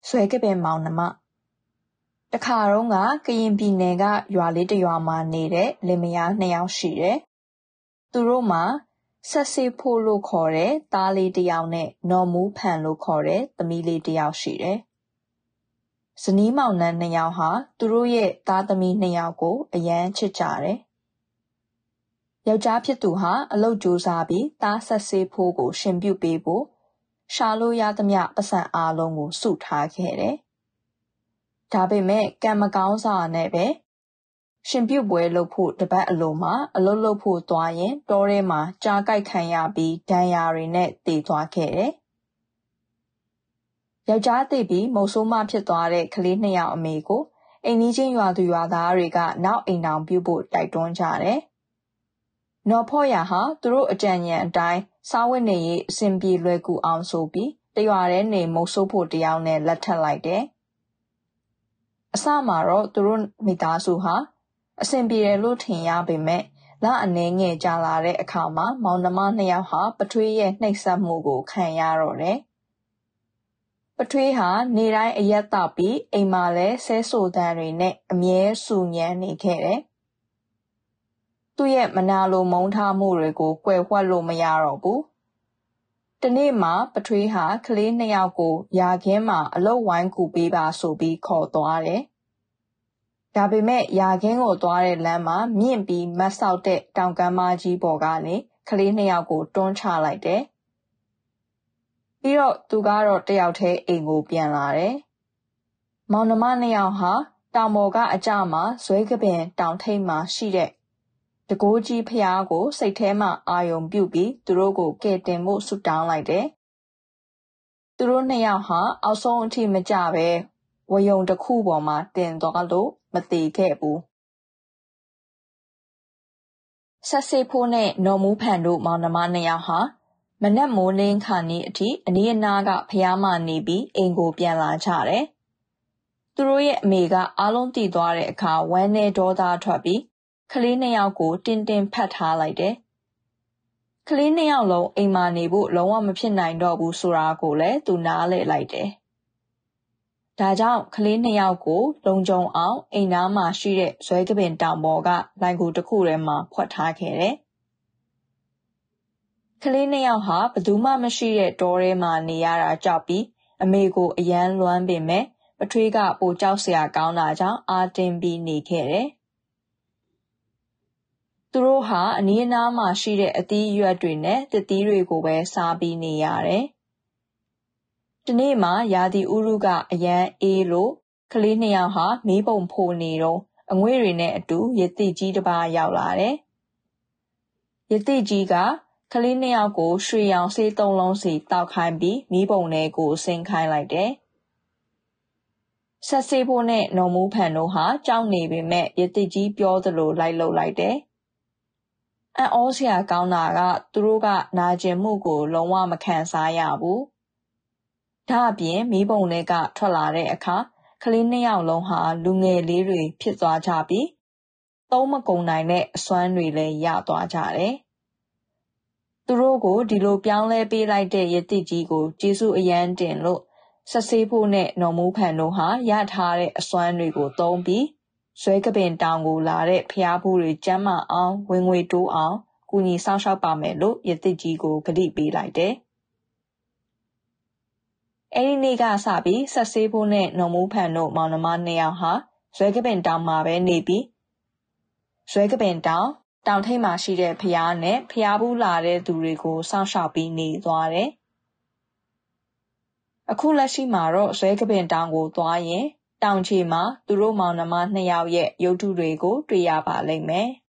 ဇွဲကပင်မောင်နှမတခါတော့ကကရင်ပြည်နယ်ကရွာလေးတစ်ရွာမှာနေတဲ့လင်မယား2ယောက်ရှိတယ်။သူတို့မှာဆက်စေးဖို့လို့ခေါ်တဲ့သားလေးတစ်ယောက်နဲ့နော်မူးဖန်လို့ခေါ်တဲ့သမီးလေးတစ်ယောက်ရှိတယ်။ဇနီးမောင်နှံ2ယောက်ဟာသူတို့ရဲ့သားသမီး2ယောက်ကိုအရန်ချစ်ကြတယ်။ယောက်ျားဖြစ်သူဟာအလုပ်ကြိုးစားပြီးသားဆက်စေးဖို့ကိုရှင်ပြုပေးဖို့ရှာလို့ရသမျှပတ်စံအားလုံးကိုစုထားခဲ့တယ်။ဒါပေမဲ့ကံမကောင်းစွာနဲ့ပဲရှင်ပြုပွဲလုပ်ဖို့တပတ်အလိုမှာအလုပ်လုပ်ဖို့သွားရင်တောထဲမှာကြားကိုက်ခံရပြီးဒဏ်ရာတွေနဲ့သေသွားခဲ့တယ်။ယောက်ျားသေပြီးမုတ်ဆိုးမဖြစ်သွားတဲ့ကလေး2ယောက်အမေကိုအိမ်နီးချင်းရွာသူရွာသားတွေကနောက်အိမ်တောင်ပြုဖို့တိုက်တွန်းကြတယ်။နော်ဖော့ရဟာသူတို့အကြံဉာဏ်အတိုင်းစားဝတ်နေရေးအဆင်ပြေလွယ်ကူအောင်ဆိုပြီးတရွာထဲနေမုတ်ဆိုးဖို့တယောက်နဲ့လက်ထပ်လိုက်တယ်။အစမှာတော့သူတို့မိသားစုဟာအဆင်ပြေတယ်လို့ထင်ရပေမဲ့လအနည်းငယ်ကြာလာတဲ့အခါမှာမောင်နှမ2ယောက်ဟာပထွေးရဲ့နှိပ်စက်မှုကိုခံရတော့တယ်။ပထွေးဟာနေတိုင်းအရက်တောက်ပြီးအိမ်မှာလည်းဆဲဆိုတန်းတွေနဲ့အမြဲဆူညံနေခဲ့တယ်။သူ့ရဲ့မနာလိုမုန်းထားမှုတွေကိုကွယ်ဝှက်လို့မရတော့ဘူး။တနေ့မှာပထွေးဟာကလေး2ယောက်ကိုယာခင်းမှာအလုပ်ဝိုင်းကူပေးပါဆိုပြီးခေါ်သွားတယ်။ဒါပေမဲ့ယာခင်းကိုသွားတဲ့လမ်းမှာမြင့်ပြီးမတ်ဆောက်တဲ့တောင်ကမ်းမကြီးပေါ်ကနေကလေး2ယောက်ကိုတွန်းချလိုက်တယ်။ပြီးတော့သူကတော့တယောက်တည်းအိမ်ကိုပြန်လာတယ်။မောင်နှမ2ယောက်ဟာတောင်ပေါ်ကအကျမှာဇွဲကပင်တောင်ထိပ်မှာရှိတဲ့တကိုးကြီးဖျားကိုစိတ်ထဲမှာအာယုံပြုပြီးသူတို့ကိုကယ်တင်ဖို့ဆုတောင်းလိုက်တယ်။သူတို့2ယောက်ဟာအောက်ဆုံးအထိမကျပဲဝယုံတစ်ခုပေါ်မှာတင်သွားလို့မသေးခဲ့ဘူး။ဆက်စေဖို့နဲ့နော်မူးဖန်တို့မောင်နှမ2ယောက်ဟာမနက်မိုးလင်းခါနီးအထိအနီးအနားကဖျားမှနေပြီးအိမ်ကိုပြန်လာကြတယ်။သူတို့ရဲ့အမေကအားလုံးတည်သွားတဲ့အခါဝမ်းနဲ့ဒေါသထွက်ပြီးကလေး2ယောက်ကိုတင်းတင်းဖတ်ထားလိုက်တယ်။ကလေး2ယောက်လုံးအိမ်မှာနေဖို့လုံးဝမဖြစ်နိုင်တော့ဘူးဆိုတာကိုလည်းသူနားလည်လိုက်တယ်။ဒါကြောင့်ကလေး2ယောက်ကိုလုံခြုံအောင်အိမ်သားမှာရှိတဲ့ဇွဲကပင်တောင်ပေါ်ကလိုင်ကူတစ်ခုထဲမှာဖွက်ထားခဲ့တယ်။ကလေး2ယောက်ဟာဘယ်သူမှမရှိတဲ့တောထဲမှာနေရတာကြောက်ပြီးအမေကိုအယမ်းလွမ်းပေမဲ့ပထွေးကပိုကြောက်စရာကောင်းတာကြောင့်အာတင်းပြီးနေခဲ့တယ်။သူတို့ဟာအနီးအနားမှာရှိတဲ့အသီးအရွက်တွေနဲ့သစ်သီးတွေကိုပဲစားပြီးနေရတယ်။ဒီနေ့မှာရာသီဥတုကအရန်အေးလို့ကလေး2ယောက်ဟာမီးပုံဖိုနေတော့အငွေ့တွေနဲ့အတူရတိကြီးတစ်ပါးရောက်လာတယ်။ရတိကြီးကကလေး2ယောက်ကိုရွှေရောင်ဆေး3လုံးစီတောက်ခိုင်းပြီးမီးပုံထဲကိုဆင်းခိုင်းလိုက်တယ်။ဆက်စေးဖို့နဲ့နော်မူးဖန်တို့ဟာကြောက်နေပေမဲ့ရတိကြီးပြောသလိုလိုက်လုပ်လိုက်တယ်။အံ့ဩစရာကောင်းတာကသူတို့ကနာကျင်မှုကိုလုံးဝမခံစားရဘူး။ဒါအပြင်မီးပုံထဲကထွက်လာတဲ့အခါကလေး2ယောက်လုံးဟာလူငယ်လေးတွေဖြစ်သွားကြပြီးသုံးမကုန်နိုင်တဲ့အစွမ်းတွေလည်းရသွားကြတယ်။သူတို့ကိုဒီလိုပြောင်းလဲပေးလိုက်တဲ့ရတိကြီးကိုကျေးဇူးအယမ်းတင်လို့ဆက်စေးဖို့နဲ့နော်မူးဖန်တို့ဟာရထားတဲ့အစွမ်းတွေကိုသုံးပြီးဇွဲကပင်တောင်ကိုလာတဲ့ဖျားဘူးတွေကျမ်းမာအောင်ဝင်ငွေတိုးအောင်ကူညီစောင့်ရှောက်ပါမယ်လို့ရတိကြီးကိုကတိပေးလိုက်တယ်။အဲဒီနေ့ကစပြီးဆက်စေးဖို့နဲ့နော်မူးဖန်တို့မောင်နှမ2ယောက်ဟာဇွဲကပင်တောင်မှာပဲနေပြီးဇွဲကပင်တောင်ထိပ်မှာရှိတဲ့ဖျားနဲ့ဖျားဘူးလာတဲ့သူတွေကိုစောင့်ရှောက်ပြီးနေသွားတယ်။အခုလက်ရှိမှာတော့ဇွဲကပင်တောင်ကိုသွားရင်တောင်ခြေမှာသူတို့မောင်နှမ2ယောက်ရဲ့ရုပ်ထုတွေကိုတွေ့ရပါလိမ့်မယ်။